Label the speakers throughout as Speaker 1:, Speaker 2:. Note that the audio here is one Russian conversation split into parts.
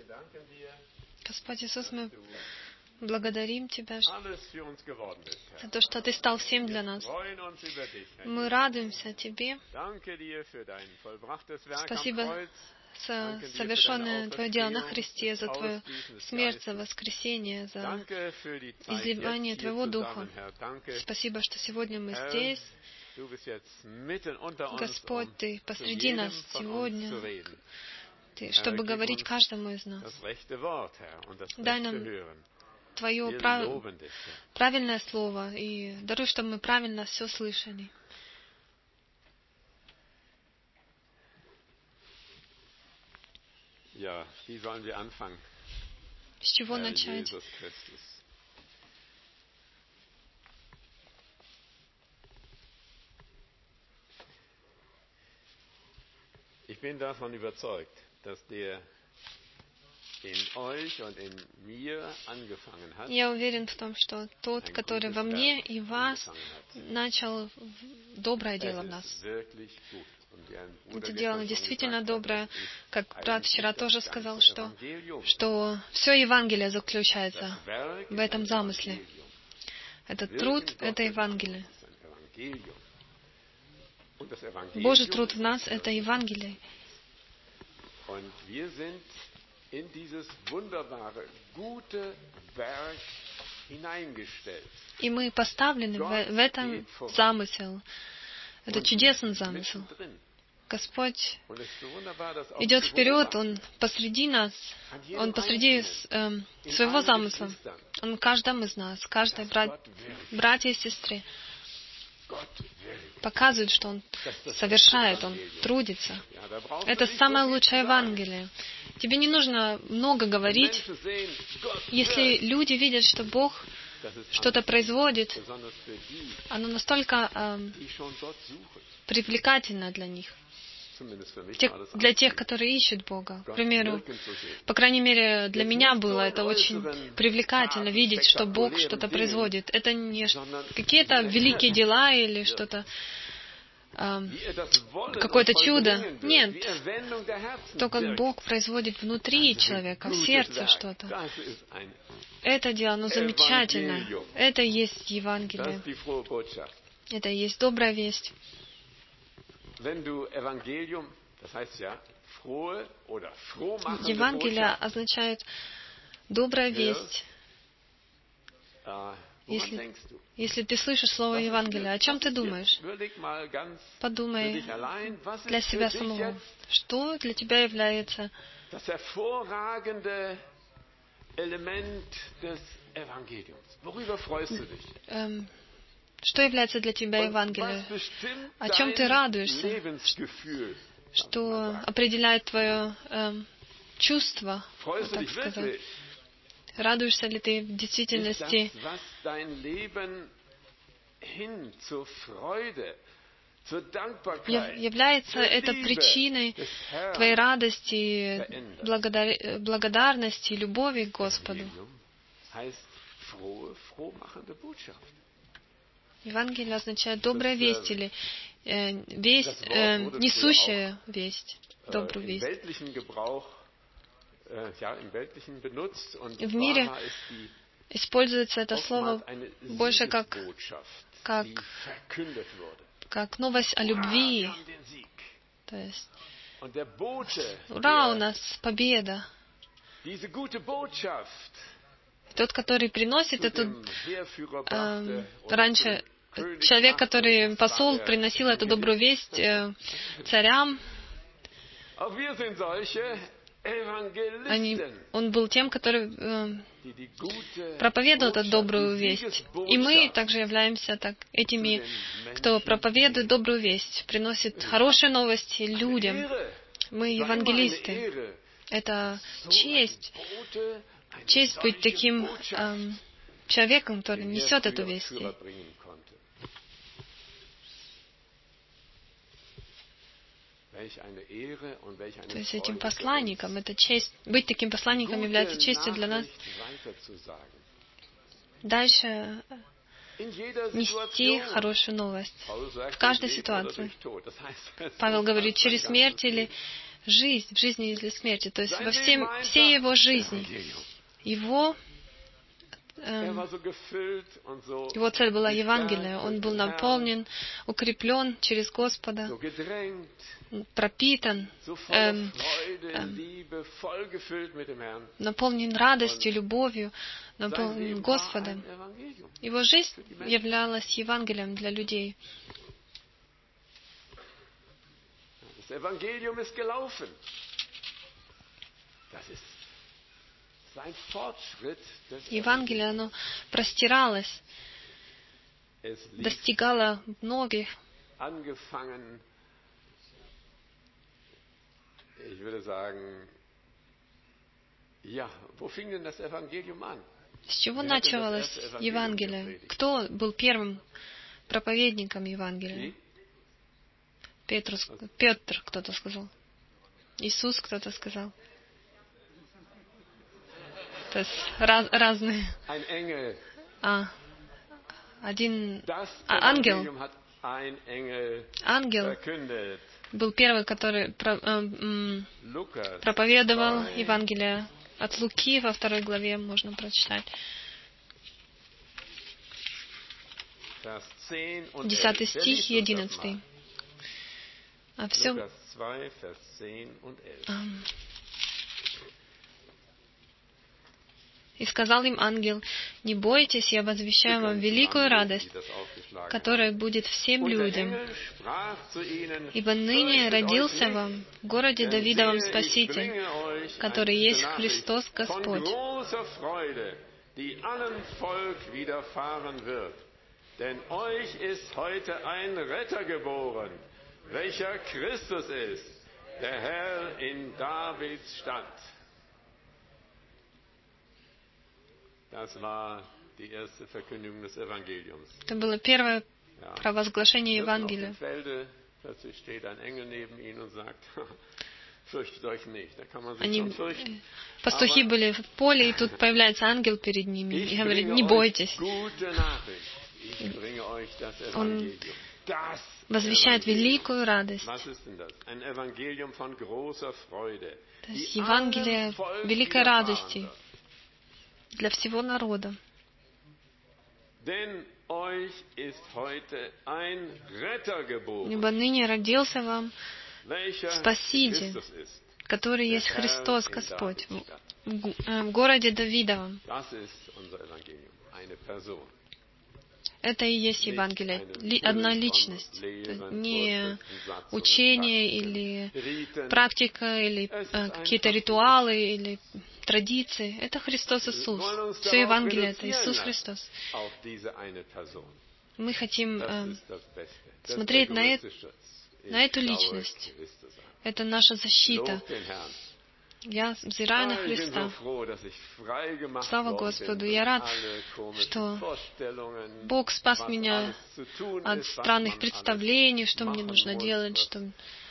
Speaker 1: Господь Иисус, мы благодарим Тебя за то, что Ты стал всем для нас. Мы радуемся Тебе. Спасибо за совершенное Твое дело на Христе, за Твою смерть, за воскресение, за изливание Твоего Духа. Спасибо, что сегодня мы здесь. Господь, Ты посреди нас сегодня, чтобы говорить каждому из нас. Дай нам Твое правильное слово и даруй, чтобы мы правильно все слышали. С чего начать?
Speaker 2: Ich bin davon überzeugt, dass der in euch und in mir angefangen hat.
Speaker 1: Я уверен в том, что тот, который во мне и вас начал доброе дело в нас. Это дело действительно доброе. Как брат вчера тоже сказал, что все Евангелие заключается в этом замысле. Этот труд — это Евангелие. Божий труд в нас — это Евангелие. И мы поставлены в этом замысел. Это чудесный замысел. Господь идет вперед, Он посреди нас, Он посреди своего замысла. Он в каждом из нас, каждой братья и сестре показывает, что Он совершает, Он трудится. Это самое лучшее Евангелие. Тебе не нужно много говорить. Если люди видят, что Бог что-то производит, оно настолько привлекательно для них. Для тех, которые ищут Бога. К примеру, по крайней мере, для меня было это очень привлекательно видеть, что Бог что-то производит. Это не какие-то великие дела или что-то, какое-то чудо. Нет. То, как Бог производит внутри человека, в сердце что-то. Это дело, оно замечательное. Это и есть Евангелие. Это и есть добрая весть. Евангелие означает добрая весть. Если ты слышишь слово Евангелия, о чем ты думаешь? Подумай для себя самого. Что для тебя является что является для тебя Евангелием? О чем ты радуешься? Что определяет твое чувство, так сказать? Радуешься ли ты в действительности? Является это причиной твоей радости, благодарности, любови к Господу? Евангелие означает добрая весть или весть, несущая весть, добрую весть. В мире используется это слово больше как новость о любви. То есть, ура, у нас победа. Тот, который приносит эту... раньше человек, который посол, приносил эту добрую весть царям. Он был тем, который проповедовал эту добрую весть. И мы также являемся этими, кто проповедует добрую весть, приносит хорошие новости людям. Мы евангелисты. Это честь. Честь быть таким человеком, который несет эту весть. То есть этим посланником, это честь. Быть таким посланником является честью для нас. Дальше нести хорошую новость в каждой ситуации. Павел говорит, через смерть или жизнь, в жизни или смерти. То есть во всей его жизни. Его цель была Евангелие. Он был наполнен, укреплен через Господа, пропитан, наполнен радостью, любовью, наполнен Господом. Его жизнь являлась Евангелием для людей. Евангелие, оно простиралось, достигало многих. С чего началось Евангелие? Кто был первым проповедником Евангелия? Петр, кто-то сказал. Иисус, кто-то сказал. То есть разные. Один ангел. Ангел был первый, который проповедовал Евангелие. От Луки во 2 главе можно прочитать. 10 стих и 11. А все... И сказал им ангел: «Не бойтесь, я возвещаю вам великую радость, которая будет всем людям. Ибо ныне родился вам в городе Давидовом Спаситель, который есть Христос Господь».
Speaker 2: Denn euch ist heute ein Retter geboren, welcher Christus ist, der Herr in Davids Stadt. Das war die erste Verkündigung des Evangeliums.
Speaker 1: Это было первое провозглашение Евангелия.
Speaker 2: Plötzlich steht ein Engel neben ihnen und sagt: Fürchtet euch nicht. Da kann man sich
Speaker 1: Они,
Speaker 2: schon fürchten.
Speaker 1: пастухи были в поле, и тут появляется ангел перед ними и говорит: «Не бойтесь». Он возвещает великую радость. То есть Евангелие великой радости для всего народа. Ибо ныне родился вам Спаситель, который есть Христос Господь, в городе Давидовом. Это и есть Евангелие. Одна личность. Не учение или практика, или какие-то ритуалы, или традиции. Это Христос Иисус. Все Евангелие — это Иисус Христос. Мы хотим смотреть на эту личность. Это наша защита. Я взираю на Христа. Слава Господу! Я рад, что Бог спас меня от странных представлений, что мне нужно делать, что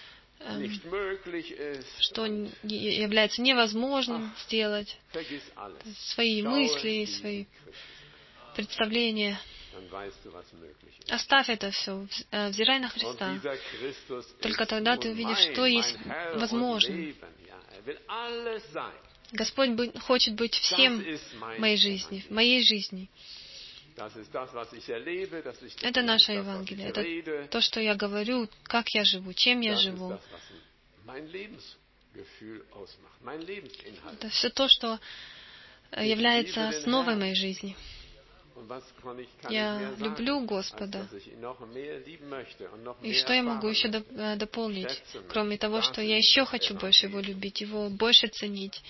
Speaker 1: является невозможным сделать. Свои мысли, свои представления. Оставь это все, взирай на Христа. Только тогда ты увидишь, что есть возможно. Господь хочет быть всем в моей жизни. Это наше Евангелие. Это то, что я говорю, как я живу, чем я живу. Это все то, что является основой моей жизни. Я люблю Господа. И что я могу еще дополнить, кроме того, что я еще хочу больше Его любить, Его больше ценить?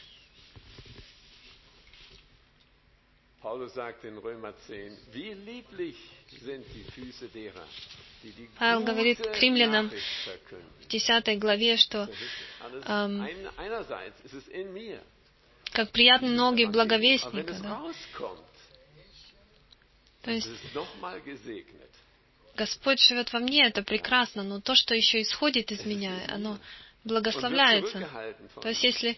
Speaker 1: Павел говорит к римлянам в 10 главе, что как приятны ноги благовестника. Да? То есть Господь живет во мне, это прекрасно, но то, что еще исходит из меня, оно благословляется. То есть если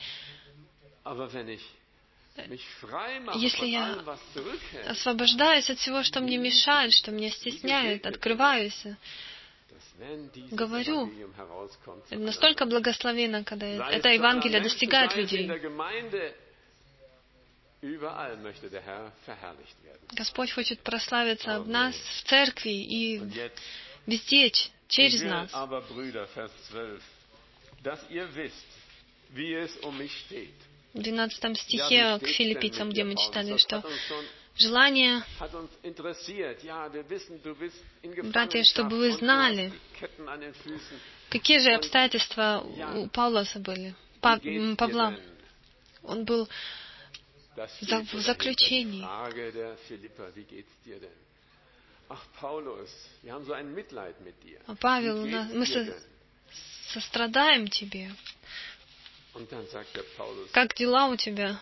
Speaker 1: я освобождаюсь от всего, что мне мешает, что меня стесняет, открываюсь, говорю, настолько благословенно, когда это Евангелие достигает людей. Господь хочет прославиться в нас, в церкви и везде, через нас. В 12 стихе к Филиппийцам, где мы читали, что желание, братья, чтобы вы знали, какие же обстоятельства у Павлоса были, Павла. Он был в заключении. Павел, мы сострадаем тебе. Как дела у тебя?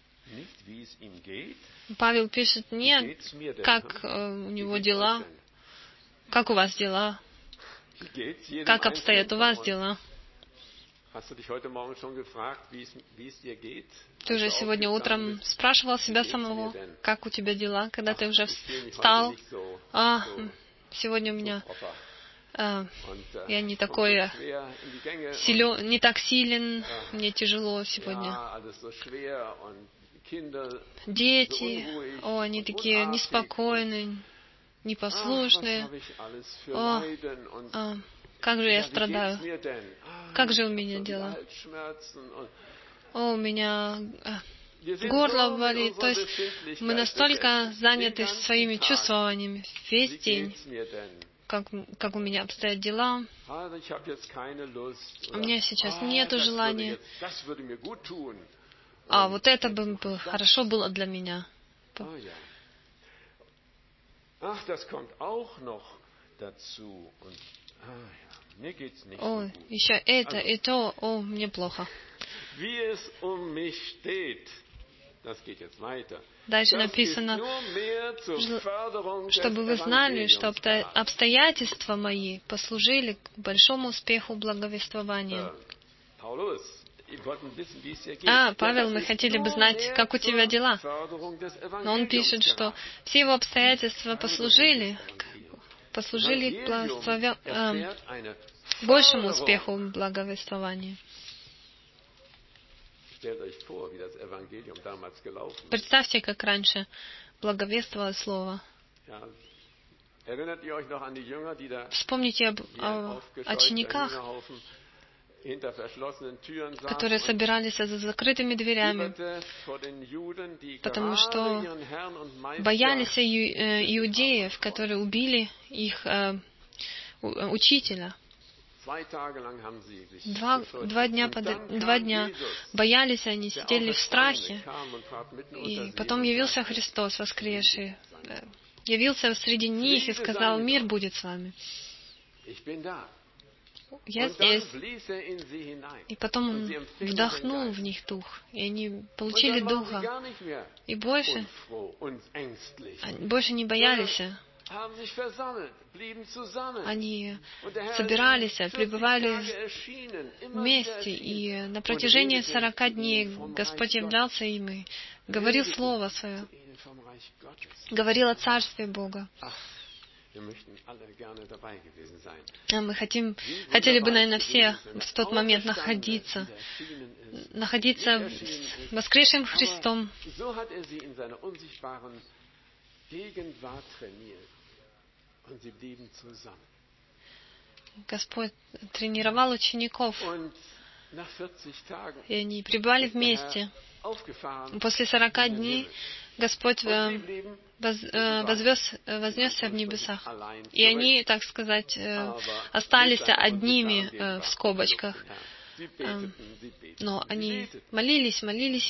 Speaker 1: Павел пишет не, как у него дела, как у вас дела, как обстоят у вас дела. Ты уже сегодня утром спрашивал себя самого, как у тебя дела, когда ты уже встал? Сегодня у меня я не такой силен, не так силен, мне тяжело сегодня. Дети, они такие неспокойные, непослушные. Как же я страдаю. Как же у меня дела. У меня горло болит. То есть мы настолько заняты своими чувствованиями весь день. Как у меня обстоят дела. У меня сейчас нету желания. Вот это бы хорошо было для меня. Еще это и то, мне плохо. Дальше написано, чтобы вы знали, что обстоятельства мои послужили к большому успеху благовествования. Павел, мы хотели бы знать, как у тебя дела. Но он пишет, что все его обстоятельства послужили к большему успеху благовествования. Представьте, как раньше благовествовало Слово. Вспомните об учениках, которые собирались за закрытыми дверями, потому что боялись иудеев, которые убили их учителя. Два дня боялись они, сидели в страхе. И потом явился Христос воскресший. Явился среди них и сказал: «Мир будет с вами». Я здесь. И потом Он вдохнул в них Дух, и они получили Духа. И больше не боялись. Они собирались, пребывали вместе, и на протяжении 40 дней Господь являлся им и говорил Слово Свое, говорил о Царстве Бога. Мы хотели бы, наверное, все в тот момент находиться с воскресшим Христом. Господь тренировал учеников, и они пребывали вместе. После 40 дней Господь вознесся в небесах. И они, так сказать, остались одними в скобочках. Но они молились.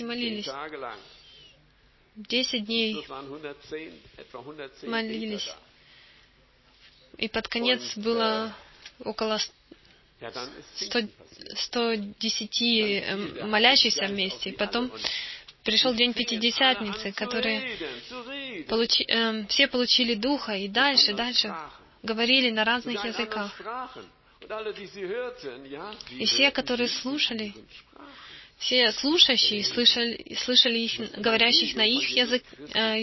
Speaker 1: 10 дней молились. И под конец было около 110 молящихся вместе. И потом пришел день Пятидесятницы, все получили Духа, и дальше говорили на разных языках. И все, которые слушали, все слушающие слышали их, говорящих на их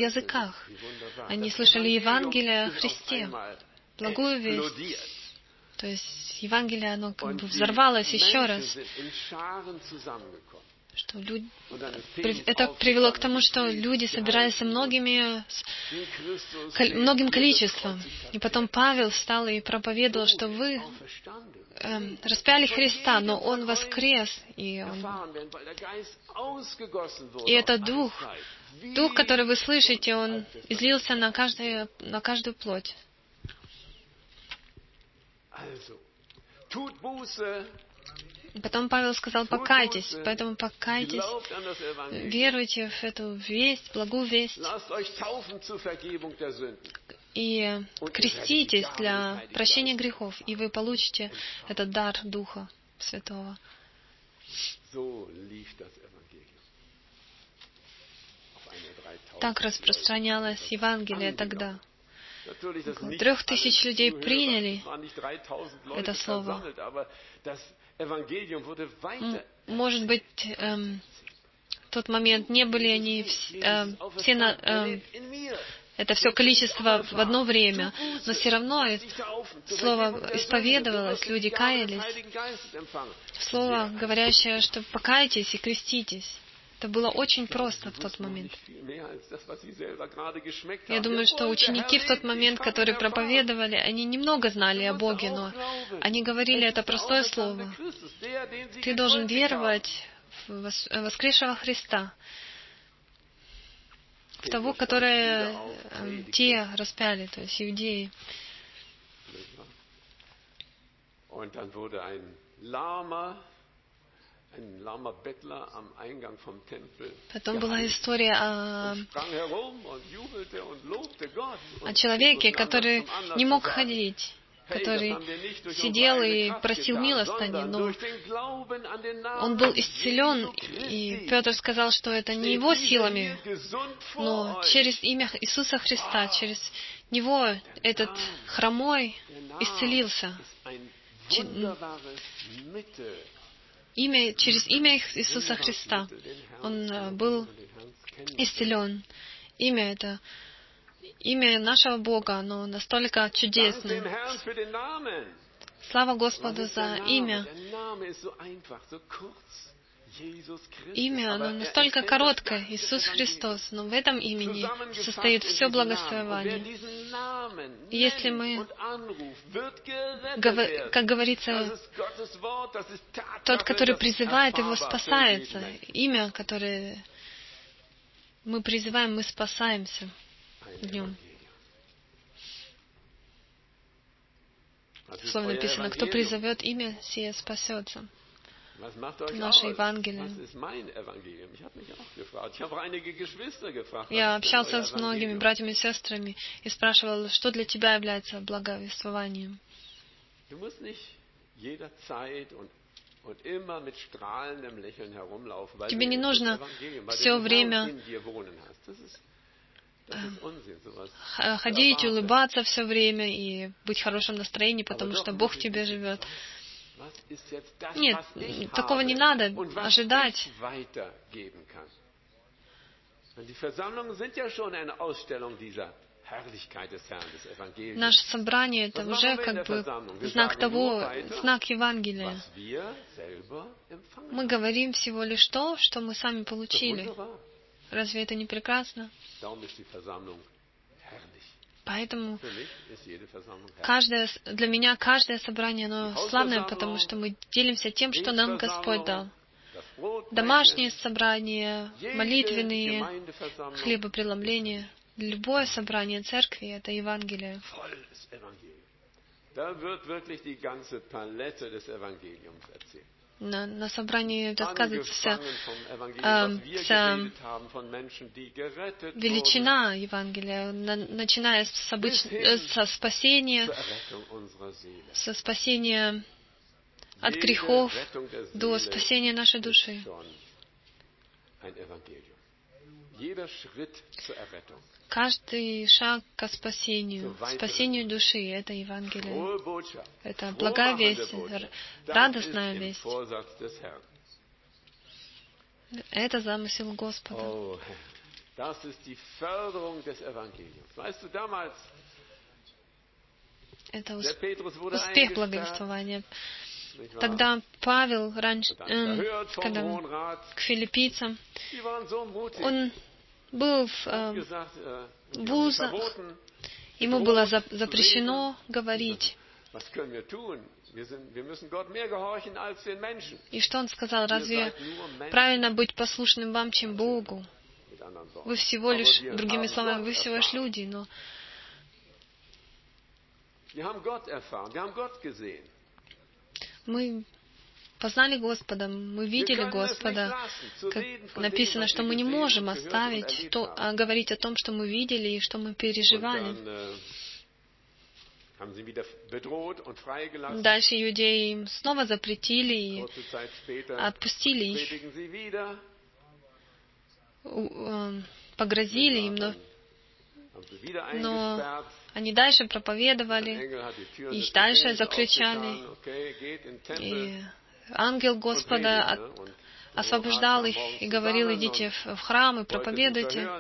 Speaker 1: языках. Они слышали Евангелие о Христе, благую весть. То есть Евангелие, оно как бы взорвалось еще раз. Что это привело к тому, что люди собирались многим количеством. И потом Павел встал и проповедовал, что вы распяли Христа, но Он воскрес. И этот Дух, который вы слышите, Он излился на каждую плоть. Потом Павел сказал, покайтесь, поэтому покайтесь, веруйте в эту весть, благую весть, и креститесь для прощения грехов, и вы получите этот дар Духа Святого. Так распространялось Евангелие тогда. 3000 людей приняли это слово. Может быть, в тот момент не были они это все количество в одно время, но все равно слово исповедовалось, люди каялись. Слово, говорящее, что покайтесь и креститесь. Это было очень просто в тот момент. Я думаю, что ученики в тот момент, которые проповедовали, они немного знали о Боге, но они говорили это простое слово. Ты должен веровать в воскресшего Христа, в того, которое те распяли, то есть иудеи. Потом была история о человеке, который не мог ходить, который сидел и просил милостыни, но он был исцелен, и Петр сказал, что это не его силами, но через имя Иисуса Христа, через него этот хромой исцелился. Через имя Иисуса Христа он был исцелен. Имя нашего Бога, оно настолько чудесное. Слава Господу за имя. Имя, оно настолько короткое, Иисус Христос, но в этом имени состоит все благословение. Если мы, как говорится, тот, который призывает, его спасается. Имя, которое мы призываем, мы спасаемся в нем. В слове написано, кто призовет имя, сие спасется. Наше Евангелие. Я общался с многими братьями и сестрами и спрашивал, что для тебя является благовествованием. Тебе не нужно все время ходить, улыбаться все время и быть в хорошем настроении, потому что Бог в тебе живет. Нет, такого не надо ожидать. Наше собрание — это уже как бы знак Евангелия. Мы говорим всего лишь то, что мы сами получили. Разве это не прекрасно? Поэтому для меня каждое собрание, оно славное, потому что мы делимся тем, что нам Господь дал. Домашние собрания, молитвенные, хлебопреломления. Любое собрание церкви — это Евангелие. На собрании рассказывается вся величина Евангелия, начиная со спасения от грехов до спасения нашей души. Каждый шаг к спасению души — это Евангелие. Это благая весть, радостная весть. Это замысел Господа. Это успех благовествования. Тогда Павел раньше, когда к филиппийцам, он был в вузах, ему было запрещено говорить. И что он сказал? Разве правильно быть послушным вам, чем Богу? Вы всего лишь, другими словами, вы всего лишь люди, но мы познали Господа, мы видели Господа. Как написано, что мы не можем оставить говорить о том, что мы видели и что мы переживали. Дальше иудеи им снова запретили и отпустили их, погрозили им, но они дальше проповедовали, их дальше заключали. И ангел Господа освобождал их и говорил: идите в храм и проповедуйте.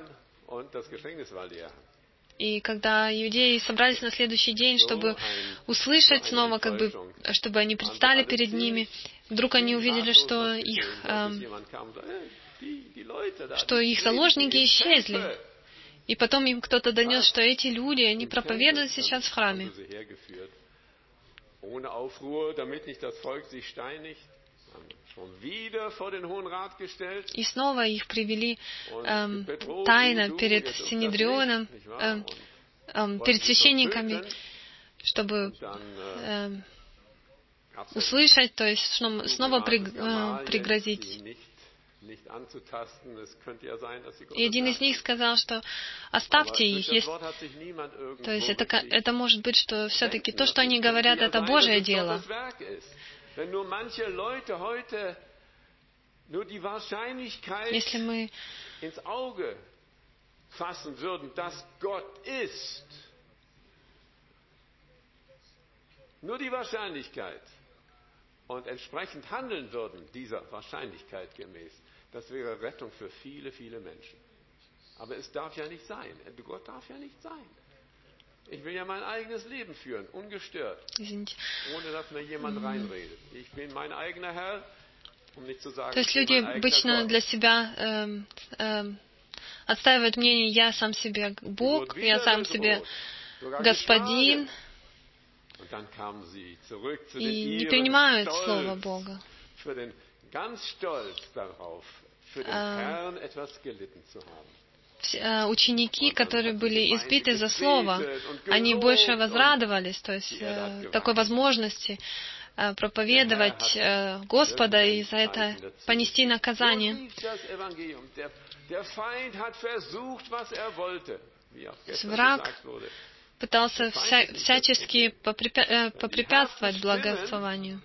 Speaker 1: И когда иудеи собрались на следующий день, чтобы услышать снова, чтобы они предстали перед ними, вдруг они увидели, что их заложники исчезли. И потом им кто-то донес, что эти люди, они проповедуют сейчас в храме. И снова их привели тайно перед Синедрионом, перед священниками, чтобы услышать, то есть снова пригрозить. И один из них сказал, что оставьте их. То есть это может быть, что все-таки то, что они говорят, это Божье дело. Если мы
Speaker 2: und entsprechend handeln würden, dieser Wahrscheinlichkeit gemäß, das wäre Rettung für viele, viele Menschen. Aber es darf ja nicht sein. Gott darf ja nicht sein. Ich will ja mein eigenes Leben führen, ungestört, ohne dass mir jemand reinredet. Ich bin mein eigener Herr, um nicht zu sagen,
Speaker 1: то есть люди обычно для себя отстаивают мнение: я сам себе Бог, я сам себе Господин, и не принимают Слово Бога. Ученики, которые были избиты за Слово, они больше возрадовались, то есть такой возможности проповедовать Господа и за это понести наказание. Враг пытался всячески попрепятствовать благословению.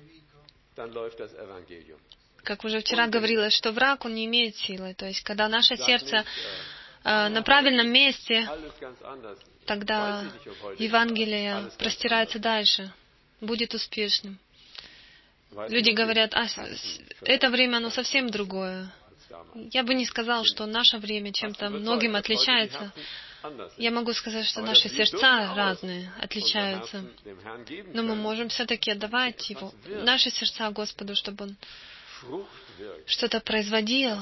Speaker 1: Как уже вчера говорилось, что враг, он не имеет силы. То есть, когда наше сердце на правильном месте, тогда Евангелие простирается дальше, будет успешным. Люди говорят: это время, оно совсем другое. Я бы не сказал, что наше время чем-то многим отличается. Я могу сказать, что наши сердца разные, отличаются. Но мы можем все-таки отдавать наши сердца Господу, чтобы Он что-то производил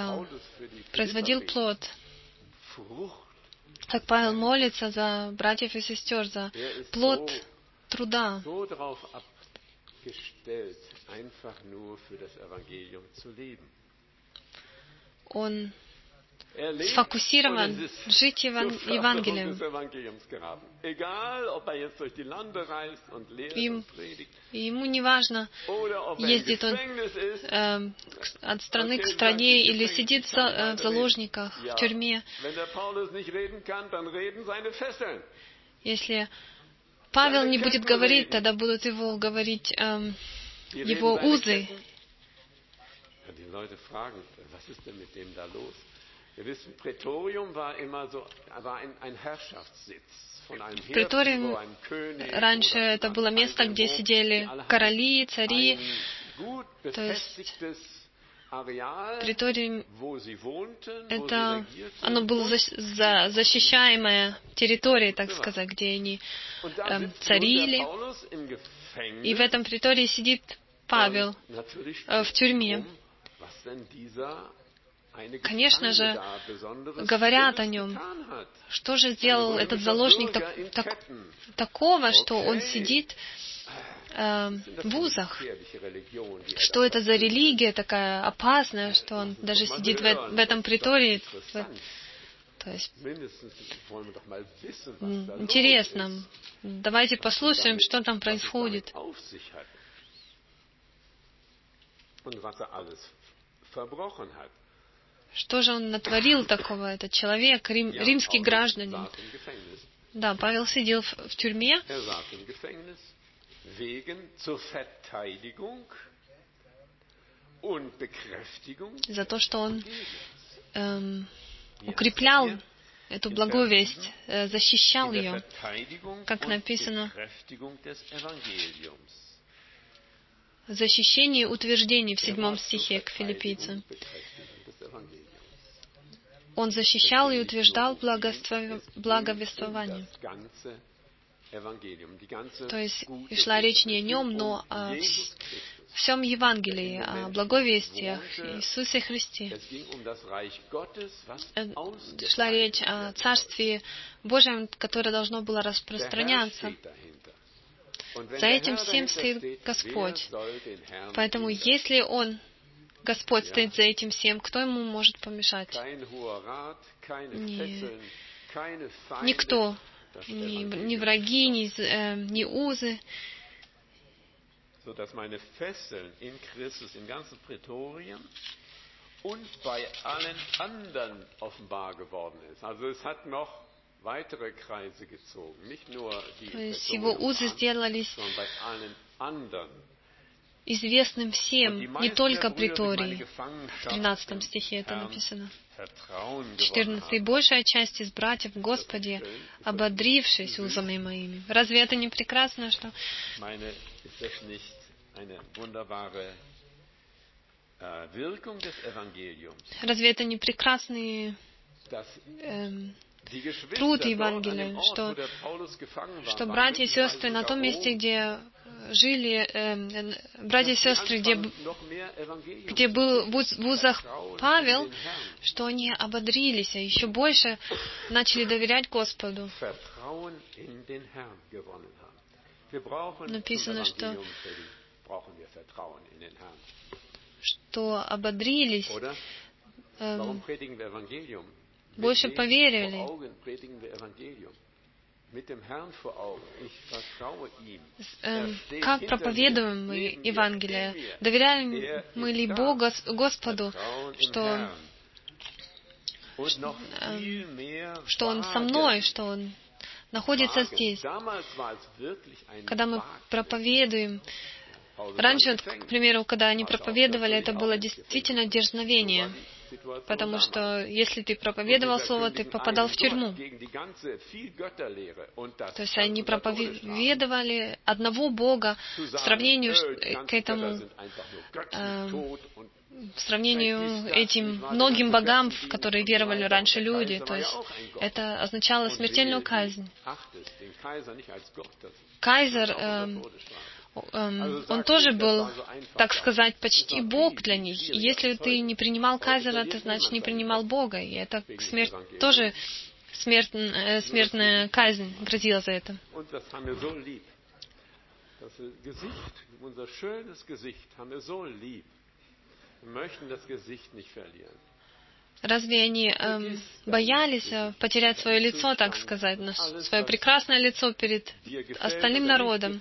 Speaker 1: плод. Как Павел молится за братьев и сестер, за плод труда. Он сфокусирован жить Евангелием. Ему не важно, ездит он от страны к стране или сидит в заложниках, в тюрьме. Если Павел не будет говорить, тогда будут его говорить его узы. Преториум раньше это было место, где сидели короли, цари, то есть Приторием это оно было защищаемая территория, так сказать, где они царили. И в этом притории сидит Павел в тюрьме. Конечно же, говорят о нем, что же сделал этот заложник такого, что он сидит в узах. Что это за религия такая опасная, что он даже сидит в этом притории. То есть, интересно. Давайте послушаем, что там происходит. Что же он натворил такого, этот человек, римский гражданин? Да, Павел сидел в тюрьме за то, что он укреплял эту благую весть, защищал ее, как написано, защищение и утверждение в 7 стихе к Филиппийцам. Он защищал и утверждал благовествование. То есть шла речь не о нем, но о всем Евангелии, о благой вести, о Иисусе Христе. Шла речь о Царстве Божьем, которое должно было распространяться. За этим всем стоит Господь. Поэтому, если Господь стоит за этим всем, кто ему может помешать? Никто. Ни враги, ни узы.
Speaker 2: Sodass meine Fesseln in Christus im ganzen Prätorium und bei allen anderen offenbar geworden ist. Also es hat noch weitere Kreise gezogen, nicht nur die Prätorium, sondern bei allen anderen.
Speaker 1: Известным всем, не только притории. В 13 стихе это написано. 14. И большая часть из братьев в Господе, ободрившись узами моими. Разве это не прекрасно, что... Разве это не прекрасный труд Евангелия, что братья и сестры на том месте, где жили, братья и сестры, где был в узах Павел, что они ободрились, а еще больше начали доверять Господу. Написано, что ободрились, больше поверили. Как проповедуем мы Евангелие? Доверяем мы ли Богу, Господу, что Он со мной, что Он находится здесь? Когда мы проповедуем, раньше, к примеру, когда они проповедовали, это было действительно дерзновение. Потому что если ты проповедовал Слово, ты попадал в тюрьму. То есть они проповедовали одного Бога в сравнению к этому, в сравнению этим многим богам, в которые веровали раньше люди. То есть это означало смертельную казнь. Кайзер, он тоже был, так сказать, почти Бог для них. И если ты не принимал Кайзера, ты, значит, не принимал Бога. И это смерть, тоже смертная казнь грозила за это. Разве они боялись потерять свое лицо, так сказать, свое прекрасное лицо перед остальным народом?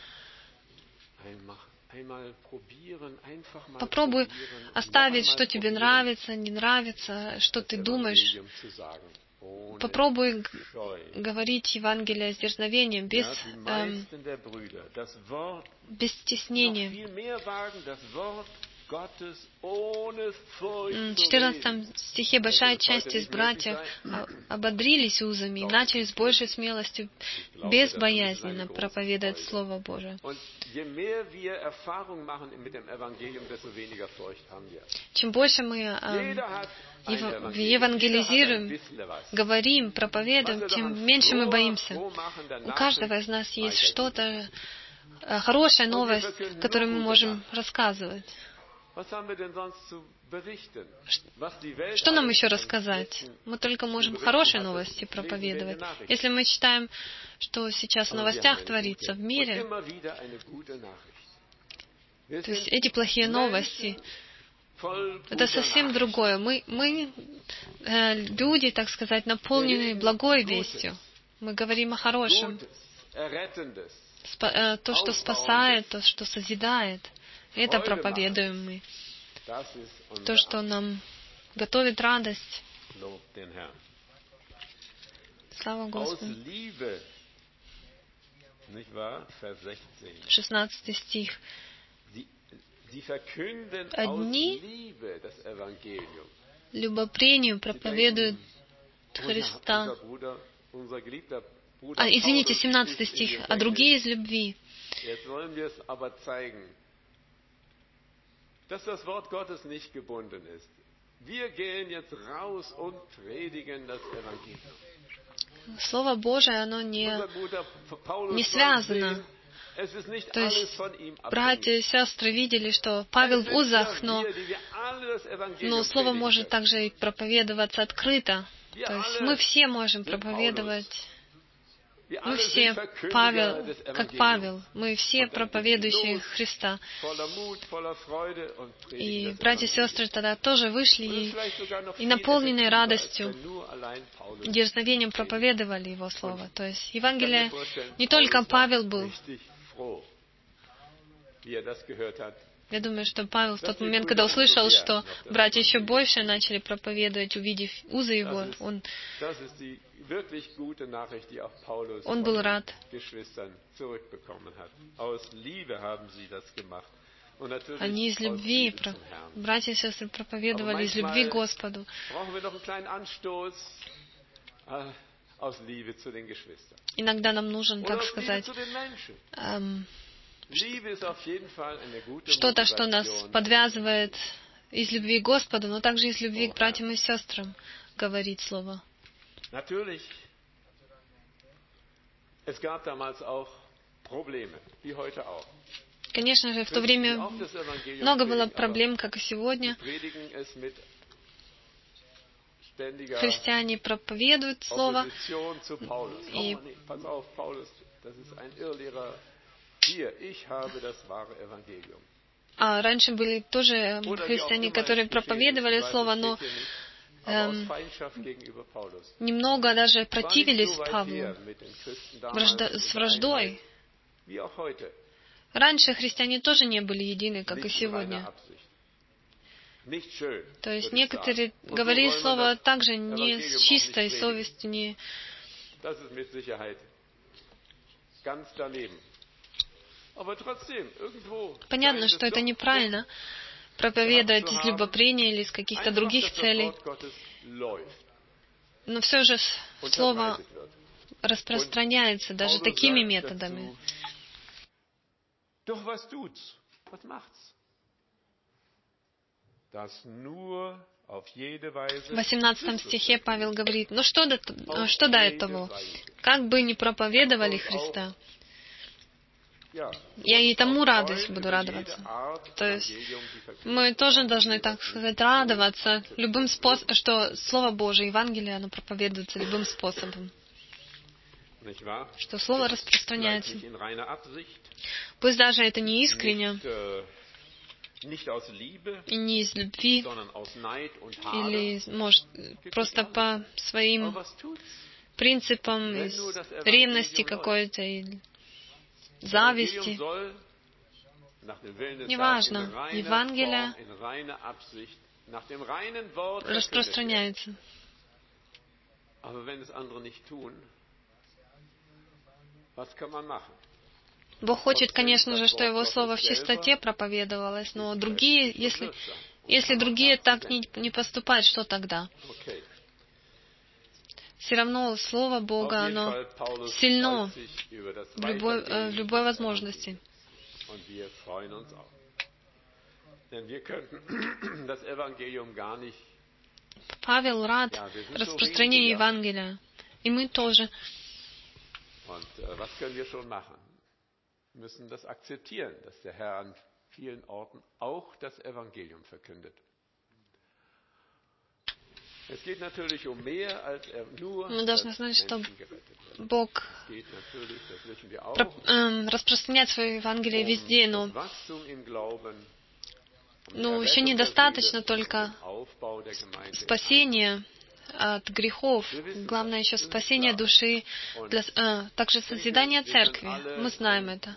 Speaker 1: Попробуй оставить, что тебе нравится, не нравится, что ты думаешь. Попробуй говорить Евангелие с дерзновением, без стеснения. В 14 стихе большая часть из братьев ободрились узами и начали с большей смелостью, безбоязненно проповедовать Слово Божие. Чем больше мы евангелизируем, говорим, проповедуем, тем меньше мы боимся. У каждого из нас есть что-то, хорошая новость, которую мы можем рассказывать. Что нам еще рассказать? Мы только можем хорошие новости проповедовать. Если мы читаем, что сейчас в новостях творится в мире, то есть эти плохие новости, это совсем другое. Мы люди, так сказать, наполненные благой вестью. Мы говорим о хорошем. То, что спасает, то, что созидает. Это проповедуем мы. То, что нам готовит радость. Слава Господу. 16 стих. Одни любопрению проповедуют Христа. 17 стих. А другие из любви.
Speaker 2: Dass das Wort Gottes nicht gebunden ist. Wir gehen jetzt raus und predigen das Evangelium.
Speaker 1: Слово Божие, оно не связано. То есть братья и сестры видели, что Павел в узах, но Слово может также и проповедоваться открыто. То есть мы все можем проповедовать. Мы все как Павел, мы все проповедующие Христа. И братья и сестры тогда тоже вышли и наполненные радостью, дерзновением проповедовали Его Слово. То есть Евангелие не только Павел был. Я думаю, что Павел в тот момент, когда услышал, что братья еще больше начали проповедовать, увидев узы его, он был рад. Они из любви, братья и сестры проповедовали из любви к Господу. Иногда нам нужен, так сказать, что-то, что нас подвязывает из любви к Господу, но также из любви к братьям и сестрам, говорит Слово. Конечно же, в то время много было проблем, как и сегодня. Христиане проповедуют Слово. И раньше были тоже христиане, которые проповедовали Слово, но немного даже противились Павлу с враждой. Раньше христиане тоже не были едины, как и сегодня. То есть некоторые говорили Слово также не с чистой совестью, не... Понятно, что это неправильно проповедовать из любопрения или из каких-то других целей. Но все же Слово распространяется даже такими методами. В 18 стихе Павел говорит, но что до этого? Как бы ни проповедовали Христа, я и тому радуюсь, буду радоваться. То есть мы тоже должны, так сказать, радоваться любым способом, что Слово Божие, Евангелие, оно проповедуется любым способом. Что Слово распространяется. Пусть даже это не искренне, и не из любви, или, может, просто по своим принципам, из ревности какой-то, или зависти. Неважно. Евангелие распространяется. Бог хочет, конечно же, что Его Слово в чистоте проповедовалось, но другие, если другие так не поступают, что тогда? Все равно Слово Бога, оно сильно в любой возможности. Павел рад распространению Евангелия, и мы тоже.
Speaker 2: Müssen das akzeptieren, dass der Herr an vielen Orten auch das Evangelium verkündet. Es geht natürlich um mehr als nur
Speaker 1: Мы должны знать, что Бог распространяет свое Евангелие везде, но еще недостаточно только спасения от грехов. Главное еще спасение души, также созидание церкви. Мы знаем это.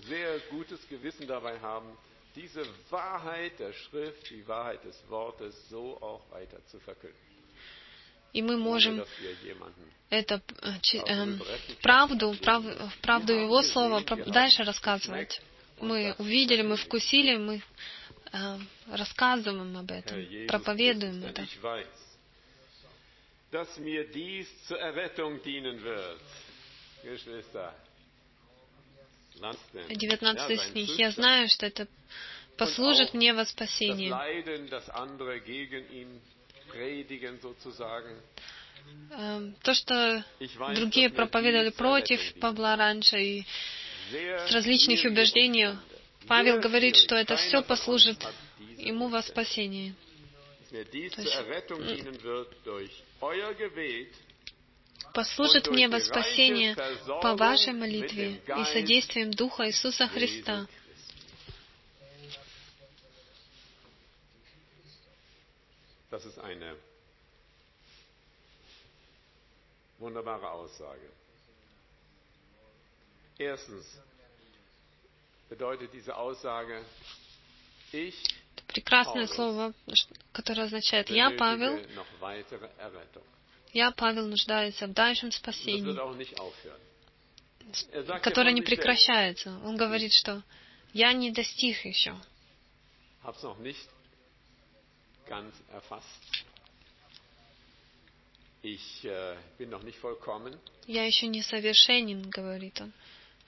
Speaker 1: И мы можем эту правду Его Слова дальше рассказывать. Мы увидели, мы вкусили, мы рассказываем об этом, проповедуем это. 19 стих. Я знаю, что это послужит мне во спасение. То, что другие проповедовали против Павла раньше и с различных убеждений, Павел говорит, что это все послужит ему во спасение. Послужит мне во спасение по вашей молитве и содействием Духа Иисуса Христа.
Speaker 2: Das ist eine wunderbare Aussage. Erstens bedeutet diese Aussage, ich
Speaker 1: прекрасное слово, которое означает «Я, Павел, нуждаюсь в дальшем спасении», которое не прекращается. Он говорит, что «Я не достиг еще». Я еще не совершенен, говорит он.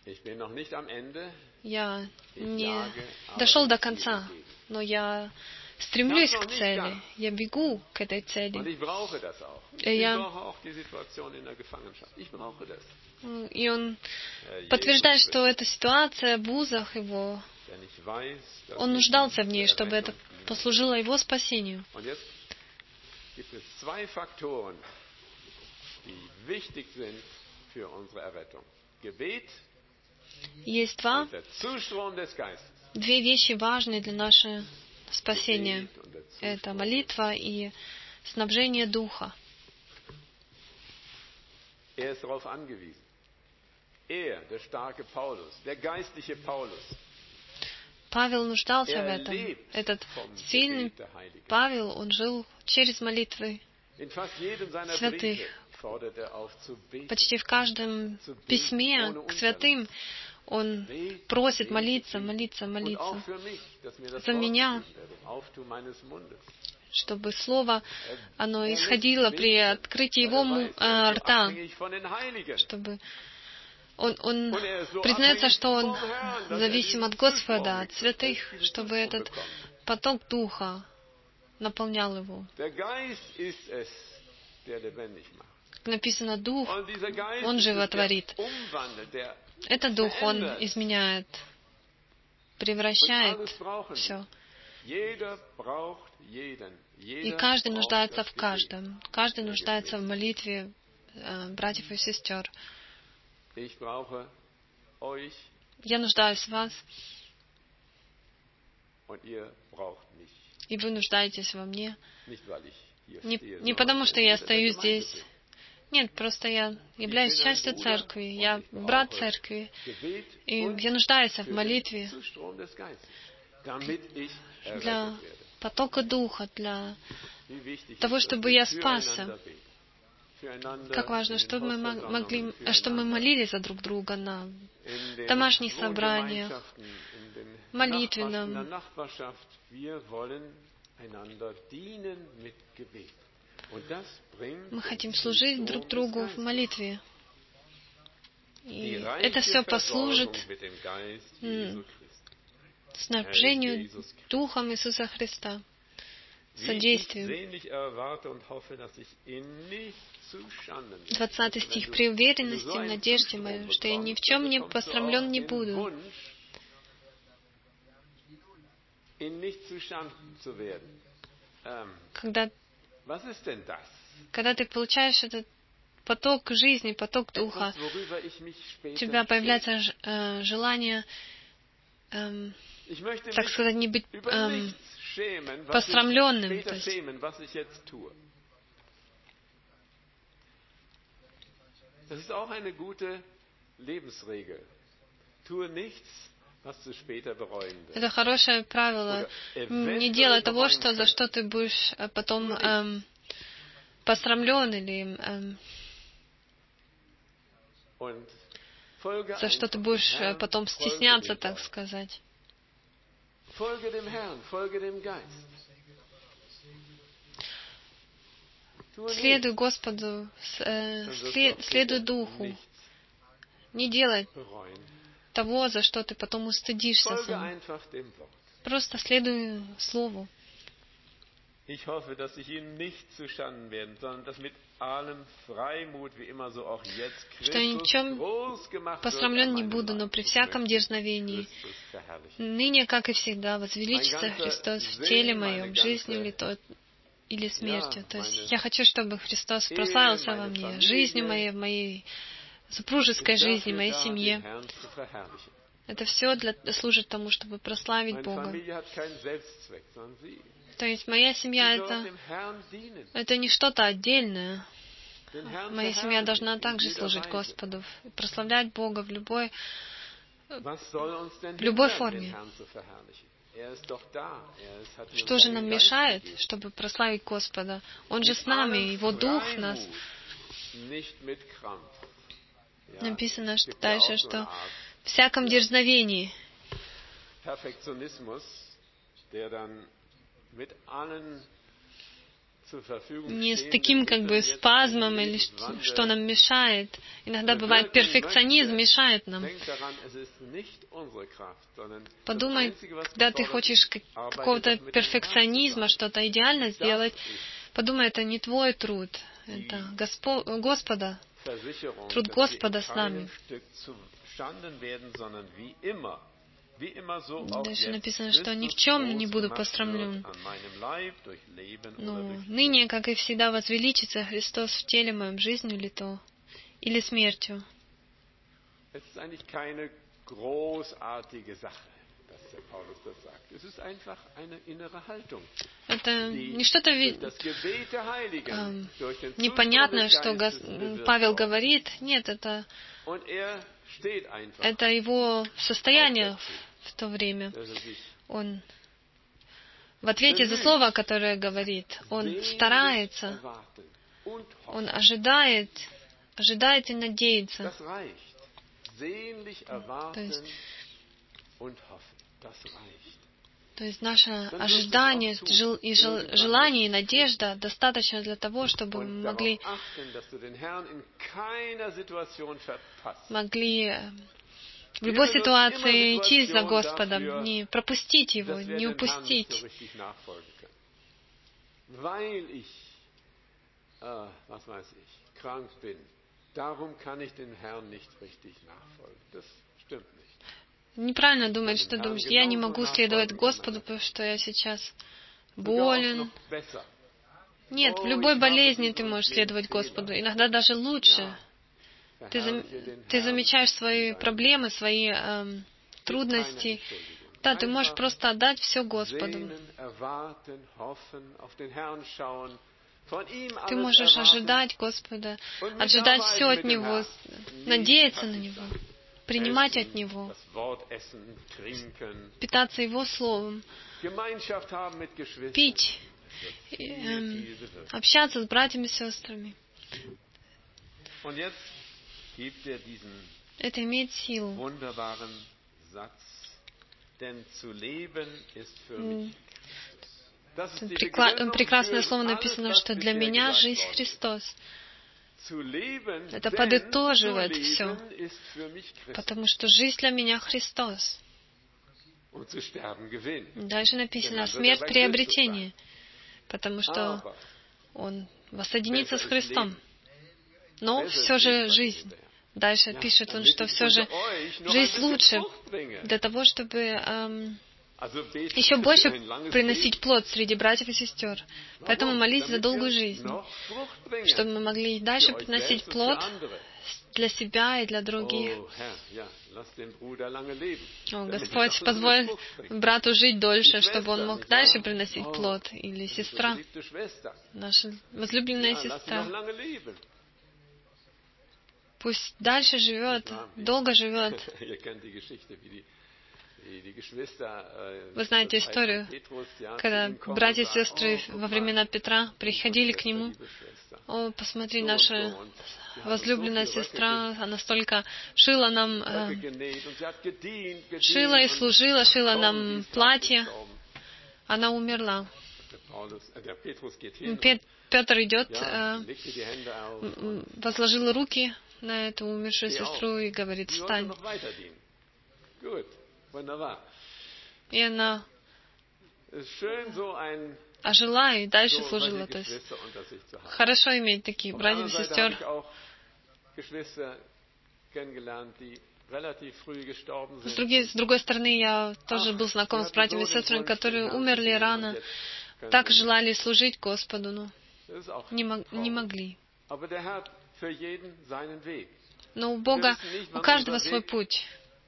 Speaker 1: Я не дошел до конца, но я стремлюсь к цели, я бегу к этой цели. И он подтверждает, что эта ситуация в узах его, он нуждался в ней, чтобы это послужило его спасению. Есть две вещи важные для нашего спасения. Это молитва и снабжение Духа. Павел нуждался в этом. Этот сильный Павел, он жил через молитвы святых. Почти в каждом письме к святым он просит молиться за меня, чтобы слово, оно исходило при открытии его рта, чтобы он признается, что он зависим от Господа, от святых, чтобы этот поток Духа наполнял его. Написано, Дух, Он животворит. Этот Дух, Он изменяет, превращает все. И каждый нуждается в каждом. Каждый нуждается в молитве братьев и сестер. Я нуждаюсь в вас, и вы нуждаетесь во мне. Не потому, что я стою здесь. Нет, просто я являюсь частью церкви, я брат церкви, и я нуждаюсь в молитве для потока Духа, для того, чтобы я спасся. как важно, чтобы мы молились за друг друга на домашних собраниях, молитвенном. Мы хотим служить друг другу в молитве. И это все послужит снабжению Духом Иисуса Христа, содействию. 20 стих. «При уверенности в надежде моей, что я ни в чем не посрамлен не буду». Когда ты получаешь этот поток жизни, поток Духа, у тебя появляется желание, так сказать, не быть посрамленным. То есть,
Speaker 2: das ist auch eine gute Lebensregel. Tue nichts, was du später bereuen wirst.
Speaker 1: Это хорошее правило. Не делай того, за что ты будешь потом посрамлен или за что ты будешь потом стесняться, так сказать. Следуй Господу, следуй Духу. Не делай того, за что ты потом устыдишься сам. Просто следуй Слову. Что я ни в чем посрамлен не буду, но при всяком дерзновении, ныне, как и всегда, возвеличится Христос в теле моем, жизнью или смертью. То есть я хочу, чтобы Христос прославился во мне, жизнью моей, в моей супружеской жизни, в моей семье. Это все служит тому, чтобы прославить Бога. То есть моя семья это не что-то отдельное. Моя семья должна также служить Господу, прославлять Бога в любой форме. Что же нам мешает, чтобы прославить Господа? Он же с нами, Его Дух в нас. Написано дальше, что в всяком дерзновении. Не с таким спазмом или что нам мешает. Иногда бывает перфекционизм мешает нам. Подумай, когда ты хочешь какого-то перфекционизма, что-то идеально сделать, подумай, это не твой труд, это Господа, труд Господа с нами. Дальше написано, что ни в чем не буду посрамлен. Но ныне, как и всегда, возвеличится Христос в теле моем, жизнью или смертью. Это не что-то непонятное, что Павел говорит. Нет, это его состояние в то время. Он в ответе за слово, которое говорит, он старается, он ожидает и надеется. То есть наше ожидание и желание и надежда достаточно для того, чтобы мы могли в любой ситуации идти за Господом, не пропустить Его, не упустить. Неправильно думать, что думаешь, я не могу следовать Господу, потому что я сейчас болен. Нет, в любой болезни ты можешь следовать Господу, иногда даже лучше. Ты замечаешь свои проблемы, свои трудности. Да, ты можешь просто отдать все Господу. Ты можешь ожидать Господа, ожидать все от Него, надеяться на Него, принимать от Него, питаться Его Словом, пить, общаться с братьями и сестрами. Это имеет силу. Прекрасное слово написано, что для меня жизнь Христос. Это подытоживает все, потому что жизнь для меня Христос. Дальше написано смерть приобретение, потому что он воссоединится с Христом. Но все же жизнь. Дальше пишет он, что все же жизнь лучше для того, чтобы еще больше приносить плод среди братьев и сестер. Поэтому молись за долгую жизнь, чтобы мы могли дальше приносить плод для себя и для других. Господь, позволь брату жить дольше, чтобы он мог дальше приносить плод. Или сестра, наша возлюбленная сестра. Пусть дальше живет, долго живет. Вы знаете историю, когда братья и сестры во времена Петра приходили к нему. О, посмотри, наша возлюбленная сестра, она столько шила нам, шила и служила, шила нам платье. Она умерла. Петр идет, возложил руки на эту умершую сестру и говорит: встань. И она ожила и дальше служила. То есть хорошо иметь таких братьев и сестер. С другой стороны, я тоже был знаком с братьями и сестрами, которые умерли рано, так желали служить Господу, но не могли. Но у Бога, у каждого свой путь.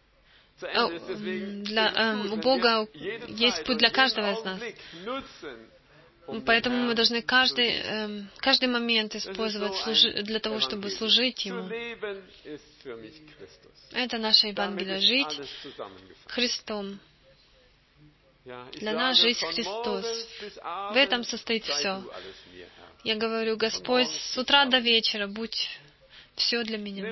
Speaker 1: У Бога есть путь для каждого из нас. Поэтому мы должны каждый момент использовать для того, чтобы служить Ему. Это наше Евангелие. Жить Христом. Для нас жизнь Христос. В этом состоит все. Я говорю: Господь, с утра до вечера будь все для меня.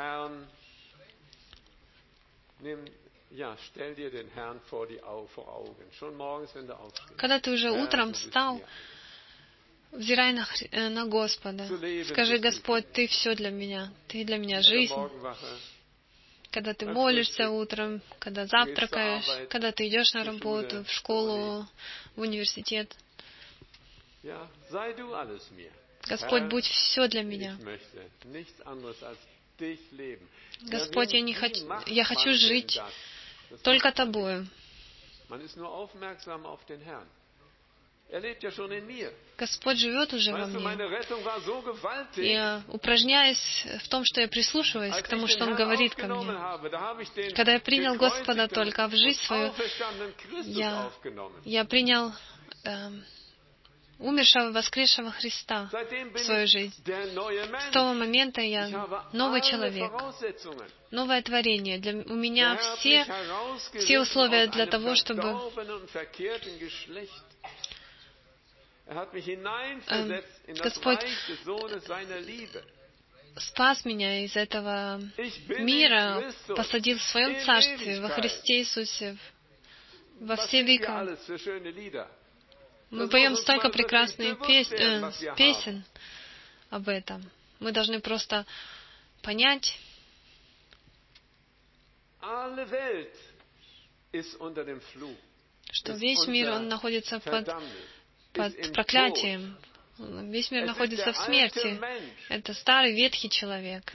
Speaker 1: Когда ты уже утром встал, взирай на Господа. Скажи: Господь, Ты все для меня. Ты для меня жизнь. Когда ты молишься утром, когда завтракаешь, когда ты идешь на работу, в школу, в университет. Господь, будь все для меня. Господь, я хочу жить только Тобою. Господь живет уже во мне. Я упражняюсь в том, что я прислушиваюсь к тому, что Он говорит ко мне. Когда я принял Господа только в жизнь свою, я принял умершего, воскресшего Христа в свою жизнь. С того момента я новый человек, новое творение. У меня все условия для того, чтобы Господь спас меня из этого мира, посадил в Своем Царстве, во Христе Иисусе, во все века. Мы поем столько прекрасных песен об этом. Мы должны просто понять, что весь мир, он находится под проклятием. Весь мир находится в смерти. Это старый ветхий человек.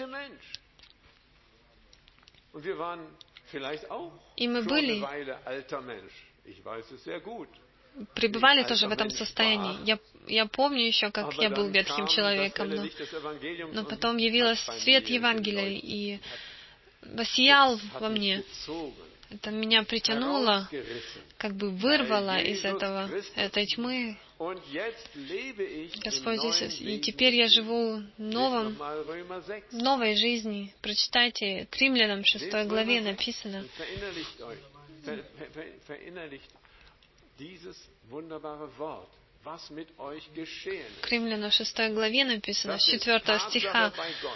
Speaker 1: И мы пребывали тоже в этом состоянии. Я помню еще, как я был ветхим человеком, но потом явилось свет Евангелия и воссиял во мне. Это меня притянуло, как бы вырвало из этой тьмы. Господь Иисус, и теперь я живу новой жизнью. Прочитайте, к Римлянам 6 главе написано. к Римлянам 6 главе написано, с 4 стиха,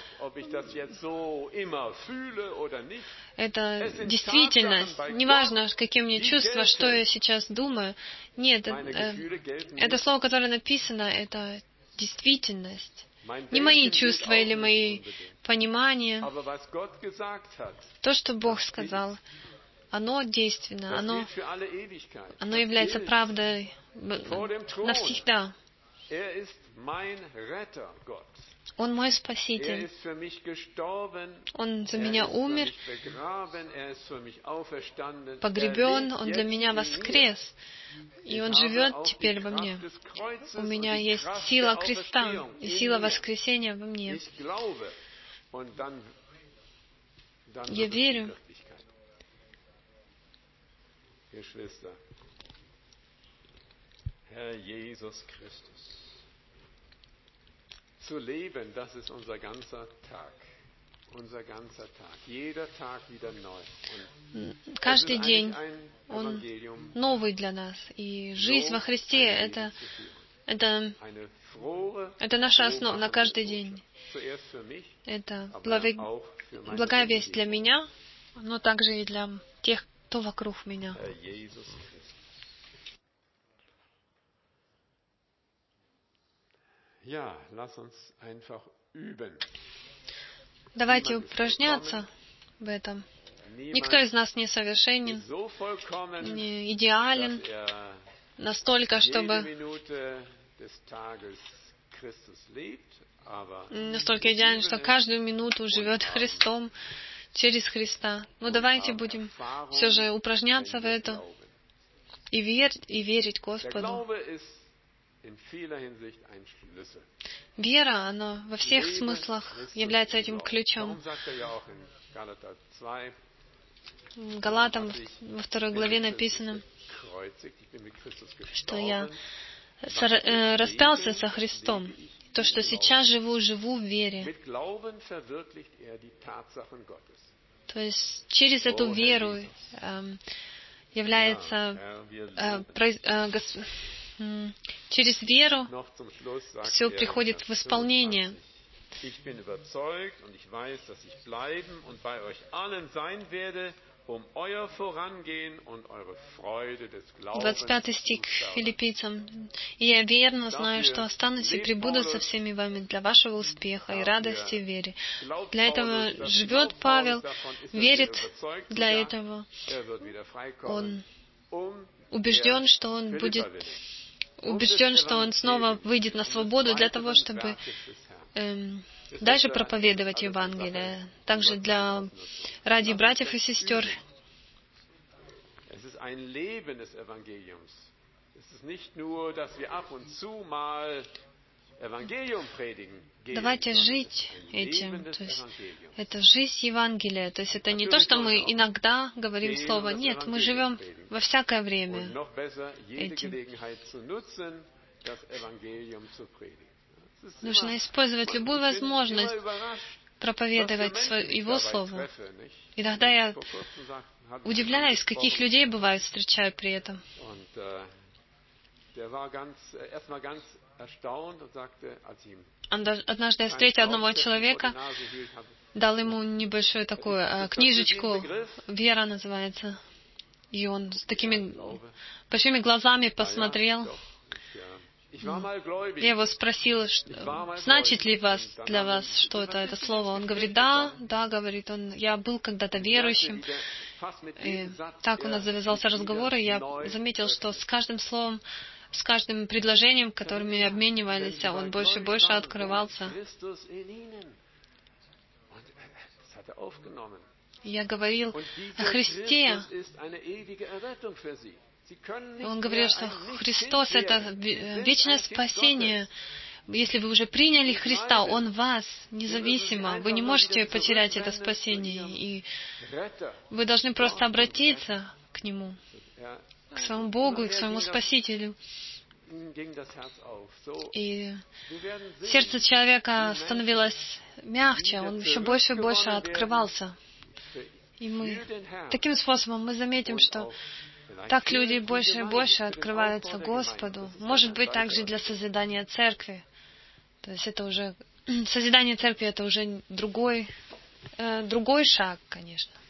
Speaker 1: это действительность. Неважно, какие у меня чувства, что я сейчас думаю. Нет, это слово, которое написано, это действительность. Не мои чувства или мои понимания. То, что Бог сказал, оно действенно, оно является правдой навсегда. Он мой Спаситель. Он за меня умер, погребен, Он для меня воскрес. И Он живет теперь во мне. У меня есть сила креста и сила воскресения во мне. Я верю.
Speaker 2: Herr Jesus Christus. Zu leben, das ist unser ganzer Tag. Unser ganzer Tag. Jeder Tag wieder neu.
Speaker 1: Каждый день он новый для нас. И жизнь во Христе это наша основа на каждый день. Это благая весть для меня, но также и для тех, кто вокруг меня. Давайте упражняться в этом. Никто из нас не совершенен, не идеален настолько, чтобы настолько идеален, что каждую минуту живет Христом, через Христа. Но давайте будем все же упражняться в это и верить Господу. Вера, она во всех смыслах является этим ключом. В Галатам во 2 главе написано, что я распялся со Христом. То, что сейчас живу в вере. То есть через эту веру является через веру все приходит в исполнение. 25 стих Филиппийцам. «И я верно знаю, что останусь и пребуду со всеми вами для вашего успеха и радости в вере». Для этого живет Павел, верит для этого. Он убежден, что он снова выйдет на свободу для того, чтобы дальше проповедовать Евангелие. Также ради братьев и сестер. Давайте жить этим. То есть это жизнь Евангелия. То есть это не то, что мы иногда говорим слово. Нет, мы живем во всякое время этим. Нужно использовать любую возможность проповедовать Его Слово. Иногда я удивляюсь, каких людей бывает встречаю при этом. Однажды я встретил одного человека, дал ему небольшую такую книжечку, «Вера» называется. И он с такими большими глазами посмотрел. Я его спросил, значит ли для вас что-то это слово. Он говорит, да, говорит он, я был когда-то верующим. И так у нас завязался разговор, и я заметил, что с каждым словом, с каждым предложением, которыми обменивались, он больше и больше открывался. Я говорил о Христе. Он говорил, что Христос — это вечное спасение. Если вы уже приняли Христа, Он вас, независимо. Вы не можете потерять это спасение. И вы должны просто обратиться к Нему, к своему Богу и к своему Спасителю. И сердце человека становилось мягче, он еще больше и больше открывался. И таким способом мы заметим, что Так люди больше и больше открываются Господу. Может быть, также для созидания церкви. То есть это уже... Созидание церкви — это уже другой шаг, конечно.